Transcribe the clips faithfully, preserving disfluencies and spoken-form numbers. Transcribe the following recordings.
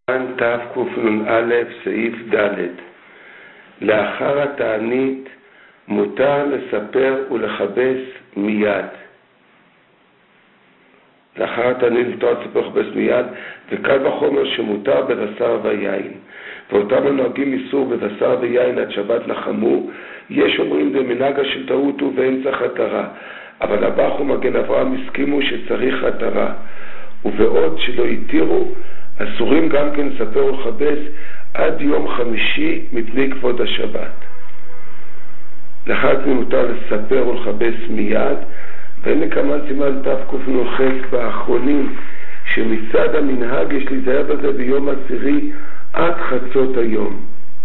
תקנ"א סעיף ד'. לאחר התענית מותר לספר ולכבס מיד. לאחר התענית מותר לספר ולכבס מיד, וקל וחומר שמותר בבשר ויין. ואותם הנוהגים איסור בבשר ויין עד שבת נחמו, יש אומרים זה מנהגה של טעות ואין צריך התרה, אבל הבח ומגן אברהם הסכימו שצריך התרה, ובעוד שלא התירו, אסורים גם כן לספר ולכבס עד יום חמישי מפני כבוד השבת. לאחר מכן מותר לספר ולכבס מיד, והנה כמה סימן תקנ"ח באחרונים, שמצד המנהג יש להיזהר בזה ביום עשירי עד חצות היום.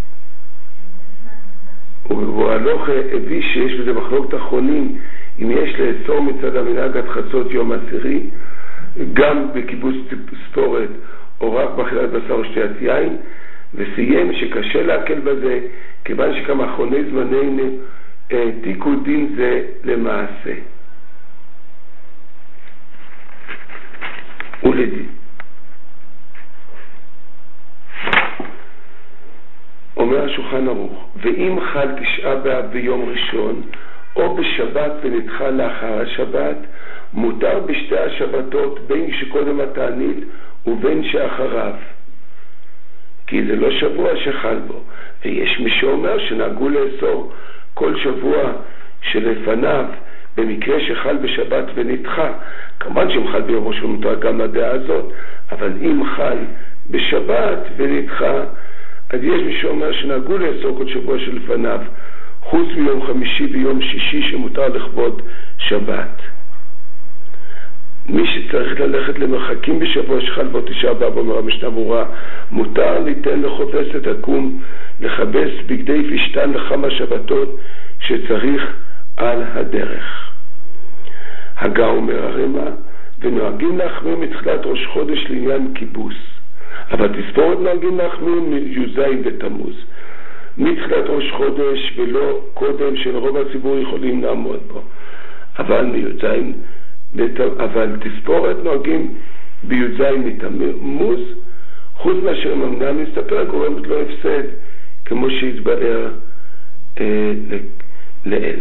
ובהלוך הביא שיש בזה מחלוקת אחרונים, אם יש לאסור מצד המנהג עד חצות יום עשירי, גם בקיבוץ ספורת או רק באכילת בשר או שתיית יין, וסיים שקשה להקל בזה, כיוון שכמה אחרוני זמננו העתיקו דין זה למעשה. ולדין. אומר השולחן ערוך, ואם חל תשעה באב ביום ראשון, או בשבת ונדחה לאחר השבת, מותר בשתי השבתות בין שקודם התענית ובין שאחריו, כי זה לא שבוע שחל בו. ויש מי שאומר שנהגו לאסור כל שבוע שלפניו במקרה שחל בשבת ונדחה. כמובן שאם חל ביום ראשון מותר גם לדעה הזאת, אבל אם חל בשבת ונדחה, אז יש מי שאומר שנהגו לאסור כל שבוע שלפניו, חוץ מיום חמישי ויום שישי שמותר לכבוד שבת. מי שצריך ללכת למרחקים בשבוע שחל בו תשעה באב, אומר המשנה ברורה, מותר ליתן לחופש לקום לכבס בגדי פשטן לכמה שבתות שצריך על הדרך. הגה אומר הרמ"א, ונוהגים להחמיר מתחילת ראש חודש לעניין כיבוס, אבל תספורת נוהגים להחמיר מי"ז בתמוז, מתחילת ראש חודש ולא קודם שלרוב הציבור יכולים לעמוד בו, אבל מי"ז אבל תספורת נוהגים בי"ז מתמוז, חוץ מאשר ממנם להסתפר גורמת לו הפסד, כמו שהתבאר אה, לאל.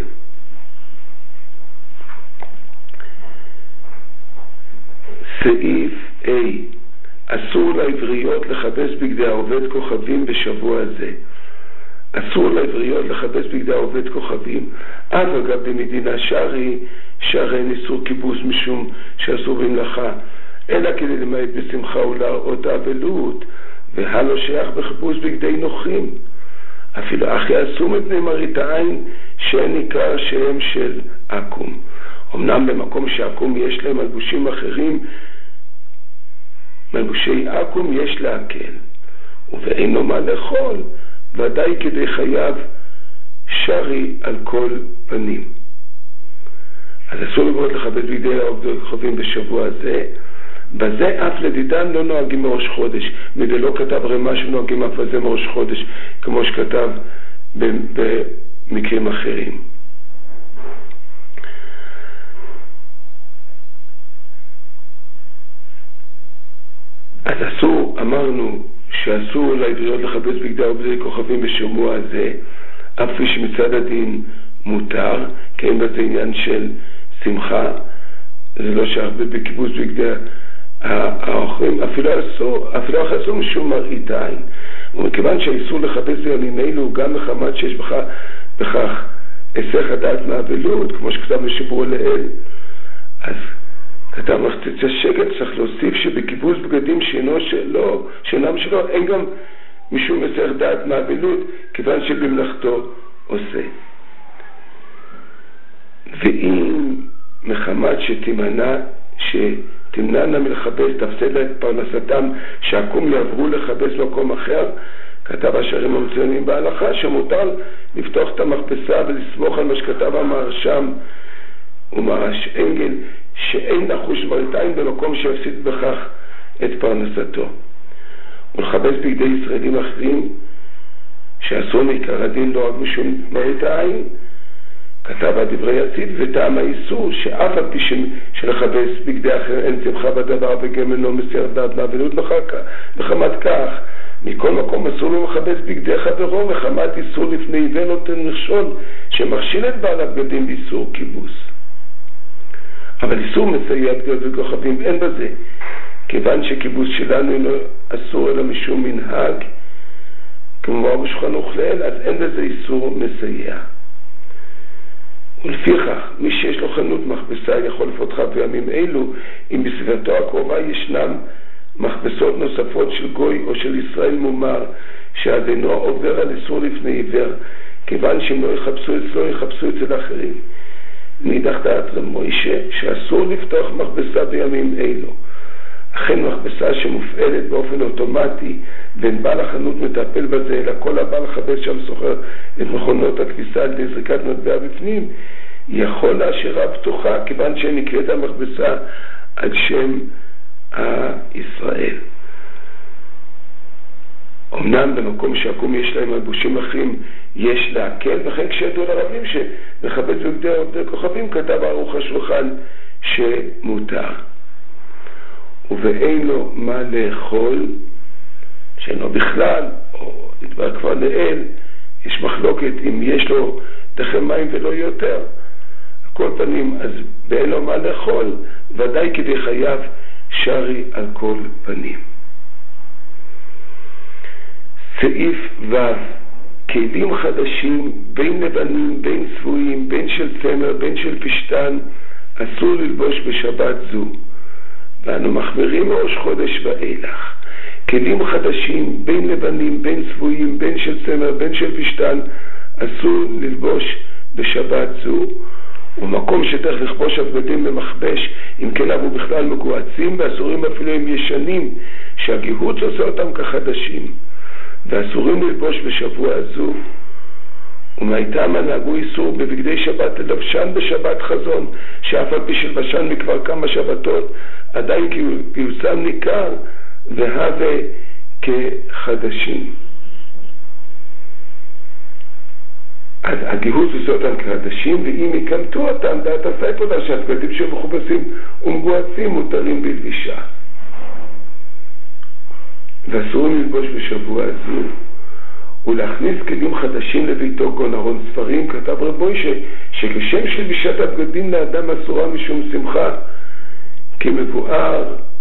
סעיף A, אסור לעבריות לכבס בגדי העובד כוכבים בשבוע זה. אסור לעבריות לכבס בגדי העובד כוכבים, אף אגב במדינה שרי, שהרי אין איסור כיבוס משום שאסור במלאכה, אלא כדי למעט בשמחה ולהראות האבלות, והלא שייך בכיבוס בגדי נוחים. אפילו אחי אסור מפני מראית העין שאין עיקר שהם של עקום. אמנם במקום שעקום יש להם מלבושים אחרים, מלבושי עקום יש להקל, ובאינו מה לאכול, ודאי כדי חייב שרי על כל פנים. אז אסור לגבות לכבד בגדי העובדים כוכבים בשבוע הזה, בזה אף לדידן לא נוהגים מראש חודש, מדי לא כתב רמ"א שנוהגים אף הזה מראש חודש, כמו שכתב במקרים אחרים. אז אסור, אמרנו שאסור לעבריות לכבס בגדי העובדים כוכבים בשבוע הזה, אף כפי שמצד הדין מותר, כי אין בזה עניין של שמחה, זה לא שהרבה בכיבוס בגדי האחרים, אפילו אסור, אפילו אסור משום מראית עין. ומכיוון שהאיסור לכבס ימים אלו גם מחמת שיש בכך, בכך היסח הדעת מהאבלות, כמו שכתב בשבוע לאל, אז כתב מחצציה שקט, צריך להוסיף שבכיבוס בגדים שאינו שלו, שאינם שלו, אין גם משום היסח דעת מהאבלות, כיוון שבמלאכתו עושה. ואם מחמת שתמנע, שתמנענה מלכבס, תפסד לה את פרנסתם, שעקום יעברו לכבס מקום אחר, כתב השערים המצוינים בהלכה, שמותר לפתוח את המכבסה ולסמוך על מה שכתב המהרש"ם ומהרש אנגל, שאין נחוש מראית עין במקום שיפסיד בכך את פרנסתו. ולכבס בגדי ישראלים אחרים, שאסור מעיקר הדין לא רק משום מראית עין, כתב הדברי הציד, וטעם האיסור שאף על פי שלכבס בגדי אחר אין שמחה בדבר וגם אינו מסיר דעת לאבלות מחמת כך. מכל מקום אסור לו לכבס בגדי חברו מחמת איסור לפני עיוור נותן מכשול שמכשיל את בעל הבגדים באיסור כיבוס. אבל איסור מסייע בגד וכוכבים אין בזה, כיוון שכיבוס שלנו אינו אסור אלא משום מנהג כמו בשולחן אוכל, אז אין בזה איסור מסייע. ולפיכך, מי שיש לו חנות מכבסה יכול לפותחה בימים אלו, אם בסביבתו הקרובה ישנם מכבסות נוספות של גוי או של ישראל מומר, שעד אינו עובר על איסור לפני עיוור, כיוון שהם לא יחפשו אצלו, יחפשו אצל אחרים. מאידך דעת רב מוישה, שאסור לפתוח מכבסה בימים אלו. אכן מכבסה שמופעלת באופן אוטומטי, בין בעל החנות מטפל בזה, אלא כל הבעל חבס שם סוחר את מכונות הכביסה על ידי זריקת מטבע בפנים, יכול להשאירה פתוחה, כיוון שנקראת המכבסה על שם ישראל. אמנם במקום שעקום יש להם מלבושים אחרים יש להקל, וכן כשידעו לרבים שמכבס בגדי כוכבים כתב ערוך השולחן שמותר. ובאין לו מה לאכול, שאינו בכלל, או נדבר כבר לאל, יש מחלוקת אם יש לו תחם מים ולא יותר. על כל פנים, אז באין לו מה לאכול, ודאי כדי חייב שרי על כל פנים. סעיף ו' כלים חדשים, בין לבנים, בין צבועים, בין של צמר, בין של פשטן, אסור ללבוש בשבת זו. ואנו מחמירים מראש חודש ואילך. כלים חדשים, בין לבנים, בין צבועים, בין של צמר, בין של פשטן, אסור ללבוש בשבת זו. ומקום שצריך לכבוש הבגדים במכבש, אם כן אבו בכלל מגועצים, ואסורים אפילו הם ישנים, שהגיהוץ עושה אותם כחדשים. ואסורים ללבוש בשבוע הזו. ומהייתם הנהגו איסור בבגדי שבת ללבשן בשבת חזון, שאף על פי שלבשן מכבר כמה שבתות, עדיין גיוסם ניכר והווה כחדשים. אז הגיהוץ עושה אותם כחדשים, ואם יקמתו אותם, דעת הסייפודה שהבגדים שמכובסים ומגועצים מותרים בלבישה. ואסורים ללבוש בשבוע הזו. ולהכניס כלים חדשים לביתו כגון ארון ספרים, כתב רב מוישה שכשם של לבישת הבגדים לאדם אסורה משום שמחה, כמבואר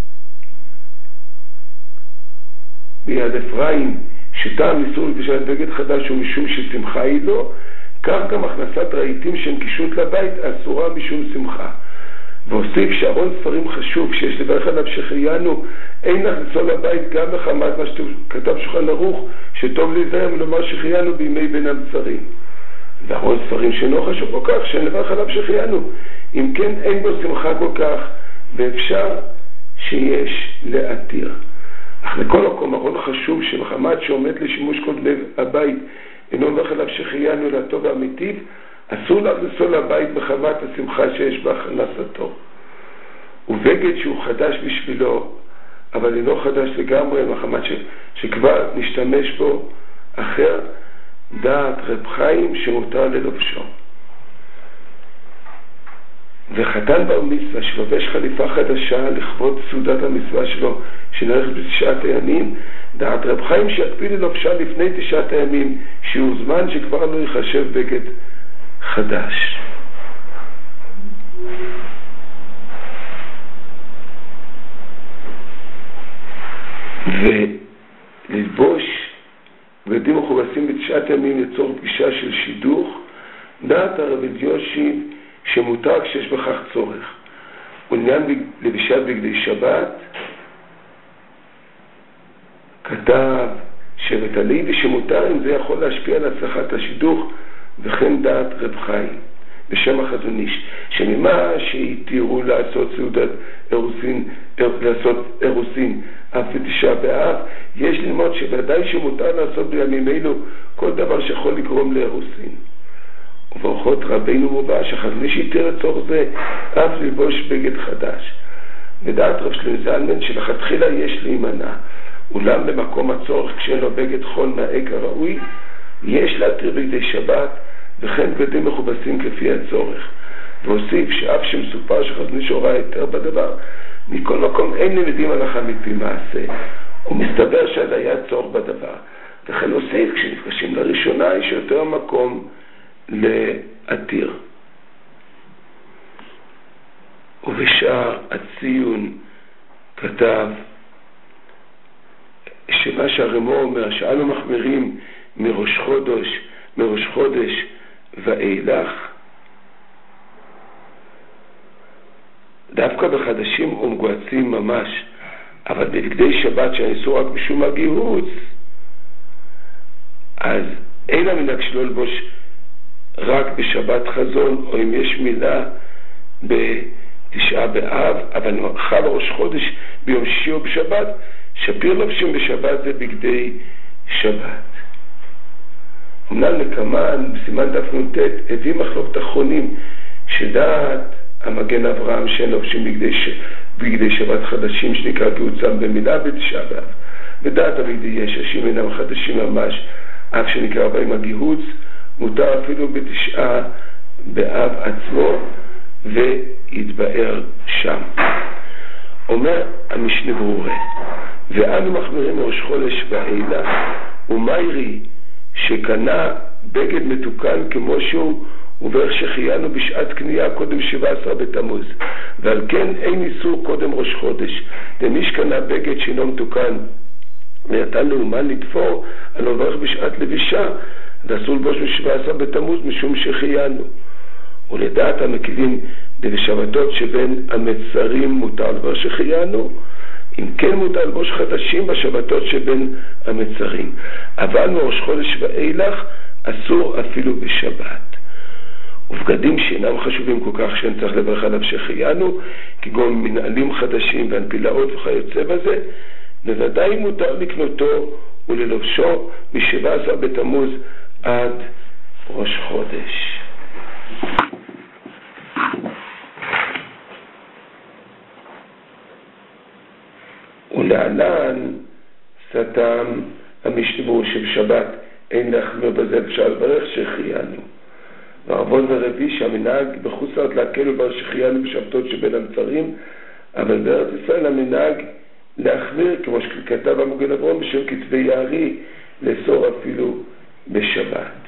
ביד אפרים שטעם איסור לבישת בגד חדש ומשום ששמחה היא לו, כך גם הכנסת רהיטים שהם קישוט לבית אסורה משום שמחה. והוסיף שארון ספרים חשוב שיש לברך עליו שחיינו אין להכניסו לבית גם מחמת מה שכתב שולחן ערוך שטוב להיזהר מלומר שחיינו בימי בין המצרים. וארון ספרים שאינו חשוב כל כך שאין לברך עליו שחיינו, אם כן אין בו שמחה כל כך ואפשר שיש להתיר. אך לכל מקום ארון חשוב שמחמת שעומד לשימוש כל לב הבית אינו לברך עליו שחיינו לטוב והמיטיב, אסור להכניסו לבית מחמת השמחה שיש בהכנסתו. ובגד שהוא חדש בשבילו, אבל אינו חדש לגמרי, מחמת ש... שכבר נשתמש בו אחר, דעת רב חיים שמותר ללובשו. וחתן בר מצווה שלובש חליפה חדשה לכבוד סעודת המצווה שלו שנערך בתשעת הימים, דעת רב חיים שיקפיד ללובשה לפני תשעת הימים, שהוא זמן שכבר לא יחשב בגד חדש. וללבוש בגדים מכובסים בתשעת ימים לצורך פגישה של שידוך, דעת הרב אלישיב שמותר כשיש בכך צורך. ולעניין לבישת בגדי שבת כתב שבט הלוי שמותר אם זה יכול להשפיע על הצלחת השידוך, וכן דעת רב חיים בשם החזון איש שממה שהתירו לעשות סעודת אירוסין, לעשות אירוסין אף בתשעה באב, יש ללמוד שבוודאי שמותר לעשות בימים אלו כל דבר שיכול לגרום לאירוסין. ובאורחות רבינו מובא שהחזון איש התיר לצורך זה אף ללבוש בגד חדש. ודעת רב שלמה זלמן שלכתחילה יש להימנע, אולם במקום הצורך כשאין לו בגד חול נאה כראוי יש להתיר בידי שבת וכן בגדים מכובסים כפי הצורך. והוסיף שאף שמסופר שחזון איש הורה יותר בדבר, מכל מקום אין למדים הלכה מפי מעשה, ומסתבר שעד היה צורך בדבר. וכן הוסיף, כשנפגשים לראשונה יש יותר מקום להתיר. ובשאר הציון כתב שמה שהרמ"א אומר, שאנו מחמירים מראש חודש, מראש חודש ואילך, דווקא בחדשים ומגועצים ממש, אבל בבגדי שבת שהאיסור רק משום הגיהוץ, אז אין המנהג שלא ללבוש רק בשבת חזון, או אם יש מילה בתשעה באב, אבל חל ראש חודש ביום שישי או בשבת, שפיר לובשים בשבת זה בגדי שבת. אמנם לקמן, בסימן דף נ"ט, הביא מחלוקת אחרונים, שדעת המגן אברהם שאין לובשים בגדי, ש... בגדי שבת חדשים, שנקרא גיהוצם במילה בתשעה באב. ודעת הבגדי יששים אינם חדשים ממש, אף שנקרא בהם הגיהוץ, מותר אפילו בתשעה באב עצמו, ויתבאר שם. אומר המשנה ברורה, ואנו מחמירים מראש חודש ואילך, ומיירי שקנה בגד מתוקן כמו שהוא, ובערך שחיינו בשעת קנייה קודם שבעה עשר בתמוז, ועל כן אין איסור קודם ראש חודש. למי שקנה בגד שאינו מתוקן ונתן לאומן לתפור, על עוברך בשעת לבישה, ואסור לבוש בשבעה עשר בתמוז משום שחיינו. ולדעת המקילים בשבתות שבין המצרים מותר לבוש שחיינו, אם כן מותר לבוש חדשים בשבתות שבין המצרים, אבל מראש חודש ואילך אסור אפילו בשבת. ובגדים שאינם חשובים כל כך שאין צריך לברך עליו שחיינו, כגון מנהלים חדשים והנפילאות וכיוצא בזה, בוודאי מותר לקנותו וללובשו משבעה עשר בתמוז עד ראש חודש. ולענן סתם המשתבור שבשבת אין להחמיר בזה, אפשר לברך שחיינו. והרבון ורבי שהמנהג בחוץ לארץ להקל ובר שחיינו בשבתות שבין המצרים, אבל בארץ ישראל המנהג להחמיר, כמו שכתב המגן אברהם בשם כתבי יערי, לאסור אפילו בשבת.